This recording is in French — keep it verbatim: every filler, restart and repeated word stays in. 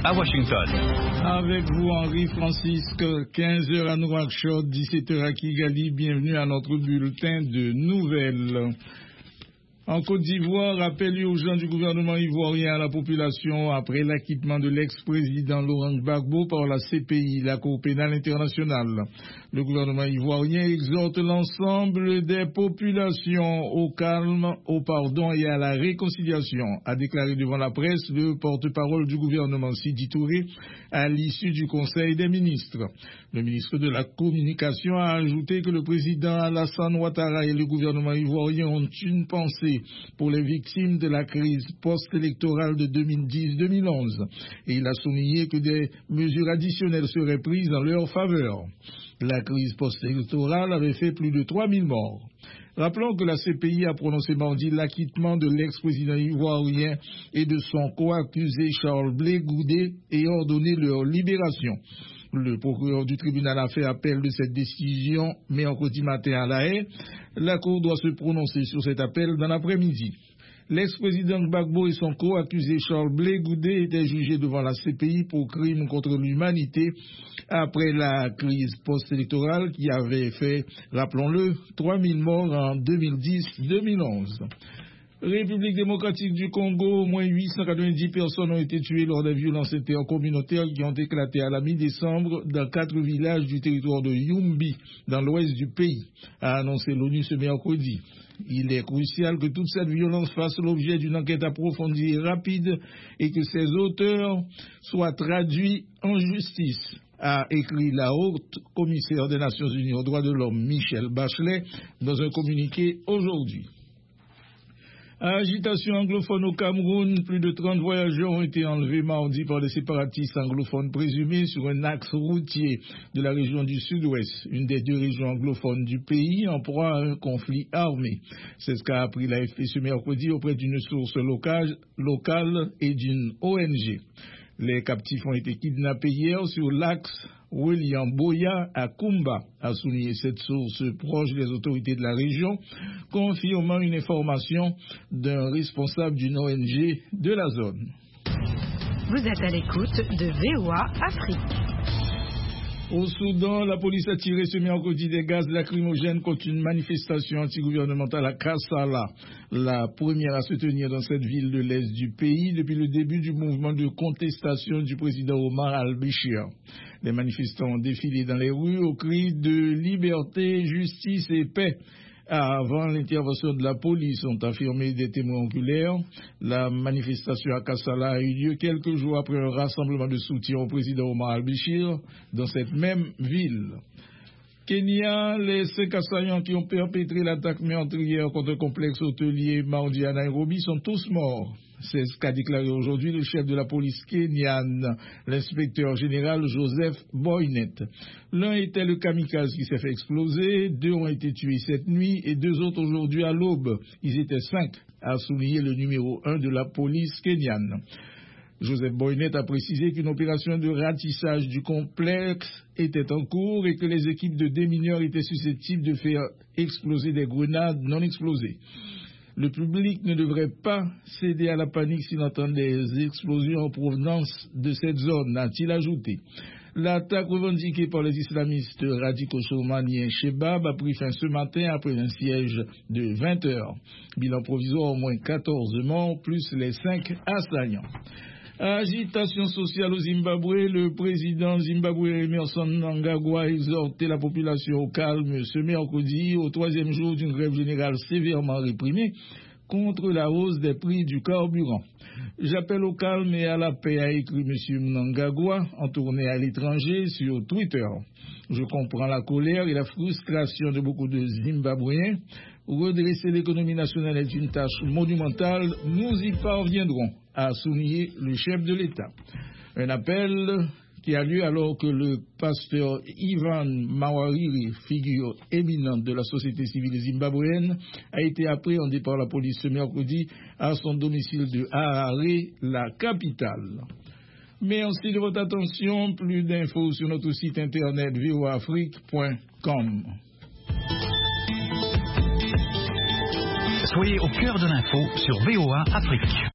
à Washington. Avec vous, Henri Francisque, quinze heures à Nouakchott, dix-sept heures à Kigali. Bienvenue à notre bulletin de nouvelles. En Côte d'Ivoire, appel urgent du gouvernement ivoirien à la population après l'acquittement de l'ex-président Laurent Gbagbo par la C P I, la Cour pénale internationale. Le gouvernement ivoirien exhorte l'ensemble des populations au calme, au pardon et à la réconciliation, a déclaré devant la presse le porte-parole du gouvernement Sidi Touré à l'issue du Conseil des ministres. Le ministre de la Communication a ajouté que le président Alassane Ouattara et le gouvernement ivoirien ont une pensée pour les victimes de la crise post-électorale de deux mille dix deux mille onze. Et il a souligné que des mesures additionnelles seraient prises en leur faveur. La crise post-électorale avait fait plus de trois mille morts. Rappelons que la C P I a prononcé mardi l'acquittement de l'ex-président ivoirien et de son co-accusé Charles Blé Goudé et ordonné leur libération. Le procureur du tribunal a fait appel de cette décision mercredi matin à La Haye. La Cour doit se prononcer sur cet appel dans l'après-midi. L'ex-président Gbagbo et son co-accusé Charles Blé Goudé étaient jugés devant la C P I pour crimes contre l'humanité après la crise post-électorale qui avait fait, rappelons-le, trois mille morts en deux mille dix deux mille onze. République démocratique du Congo, au moins huit cent quatre-vingt-dix personnes ont été tuées lors des violences intercommunautaires qui ont éclaté à la mi-décembre dans quatre villages du territoire de Yumbi, dans l'ouest du pays, a annoncé l'ONU ce mercredi. Il est crucial que toute cette violence fasse l'objet d'une enquête approfondie et rapide et que ses auteurs soient traduits en justice, a écrit la haute commissaire des Nations Unies aux droits de l'homme, Michelle Bachelet, dans un communiqué aujourd'hui. Agitation anglophone au Cameroun, plus de trente voyageurs ont été enlevés mardi par des séparatistes anglophones présumés sur un axe routier de la région du sud-ouest, une des deux régions anglophones du pays en proie à un conflit armé. C'est ce qu'a appris l'A F P ce mercredi auprès d'une source locale, locale et d'une O N G. Les captifs ont été kidnappés hier sur l'axe William Boya à Kumba, a souligné cette source proche des autorités de la région, confirmant une information d'un responsable d'une O N G de la zone. Vous êtes à l'écoute de V O A Afrique. Au Soudan, la police a tiré ce mercredi des gaz lacrymogènes contre une manifestation antigouvernementale à Kassala, la première à se tenir dans cette ville de l'est du pays depuis le début du mouvement de contestation du président Omar al-Béchir. Les manifestants ont défilé dans les rues au cri de liberté, justice et paix. Avant l'intervention de la police, ont affirmé des témoins oculaires. La manifestation à Kassala a eu lieu quelques jours après un rassemblement de soutien au président Omar al-Béchir dans cette même ville. Kenya, les cinq assaillants qui ont perpétré l'attaque meurtrière contre un complexe hôtelier mardi à Nairobi sont tous morts. C'est ce qu'a déclaré aujourd'hui le chef de la police kenyane, l'inspecteur général Joseph Boynet. L'un était le kamikaze qui s'est fait exploser, deux ont été tués cette nuit et deux autres aujourd'hui à l'aube. Ils étaient cinq, a souligné le numéro un de la police kenyane. Joseph Boynet a précisé qu'une opération de ratissage du complexe était en cours et que les équipes de démineurs étaient susceptibles de faire exploser des grenades non explosées. Le public ne devrait pas céder à la panique s'il entend des explosions en provenance de cette zone, a-t-il ajouté. L'attaque revendiquée par les islamistes radicaux somaliens Shebab a pris fin ce matin après un siège de vingt heures. Bilan provisoire, au moins quatorze morts, plus les cinq assaillants. Agitation sociale au Zimbabwe, le président zimbabwéen Emmerson Mnangagwa a exhorté la population au calme ce mercredi, au troisième jour d'une grève générale sévèrement réprimée contre la hausse des prix du carburant. J'appelle au calme et à la paix, a écrit M. Mnangagwa en tournée à l'étranger sur Twitter. Je comprends la colère et la frustration de beaucoup de Zimbabwéens. Redresser l'économie nationale est une tâche monumentale. Nous y parviendrons, a souligné le chef de l'État. Un appel qui a lieu alors que le pasteur Ivan Mawarire, figure éminente de la société civile zimbabwéenne, a été appréhendé par la police ce mercredi à son domicile de Harare, la capitale. Merci de votre attention. Plus d'infos sur notre site internet v o a afrique point com. Soyez au cœur de l'info sur V O A Afrique.